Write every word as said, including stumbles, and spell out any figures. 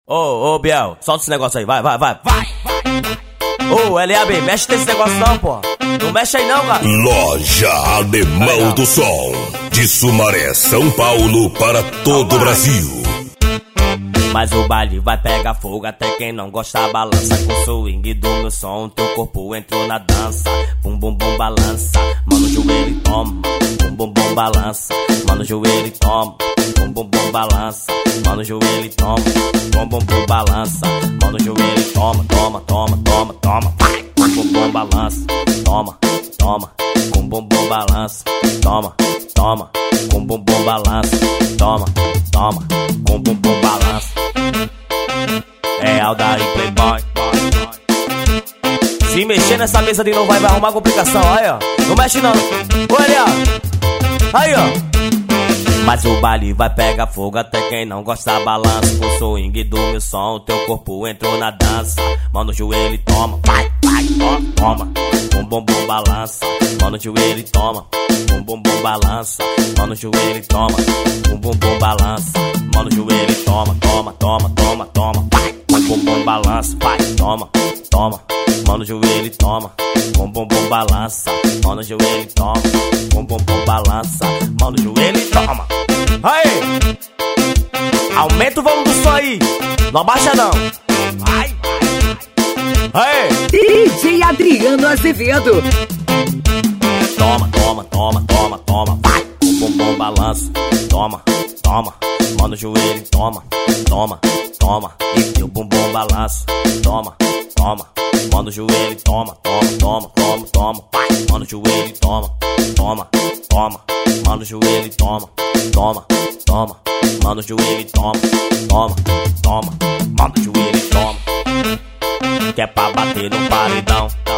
Ô, ô, Biel, solta esse negócio aí, vai, vai, vai, vai, vai. Ô, L A B, mexe nesse negócio não, pô. Não mexe aí não, cara. Loja Alemão do Som, de Sumaré, São Paulo, para todo o Brasil. Mas o baile vai pegar fogo, até quem não gosta balança. Com o swing do meu som, teu corpo entrou na dança. Bum, bum, bum, balança, mano, joelho e toma. Bum, bum, bum, balança, mano, joelho e toma. Bum, bum, bum, balança, mano, joelho e toma. Bum, bum, bum, balança, mano, joelho e toma. Toma, toma, toma, toma, vai. Bum, bum, bum, balança, toma, toma. Bum, bum, bum, balança, toma, toma. Bum, bum, bum, balança, toma, toma. Bum, bum, bum, balança. É Aldair Playboy. Se mexer nessa mesa de novo vai, vai arrumar complicação. Aí, ó, não mexe não. Olha, aí, ó. Mas o baile vai pegar fogo, até quem não gosta balança. Com o swing do meu som, teu corpo entrou na dança. Mano, joelho e toma, vai, vai, toma, toma. Bum, bum, bum, balança, mano, joelho e toma. Bum, bum, bum, balança, mano, joelho e toma. Bum, bum, bum, balança, mano, joelho e toma. Toma, toma, toma, toma, vai. Bum, bum, bum, balança, vai, toma, toma. Mano, joelho e toma. Bum, bum, bum, balança, mano, joelho e toma. Bum, bum, bum, balança, mano, joelho e toma. Aí, aumenta o volume do som aí, não abaixa não. Vai, vai, aí. D J Adriano Azevedo. Toma, toma, toma, toma, toma, vai. Bum, bum, bum, balança, toma, toma. Mano, joelho, toma, toma, toma. E teu bumbum balança, toma, toma. Mano, joelho, toma, toma, toma, toma, toma. Vai, mano, joelho, toma, toma, toma. Mano, joelho, toma, toma, toma. Mano, joelho, toma, toma, toma. Mano, joelho, toma. Que é pra bater no paredão.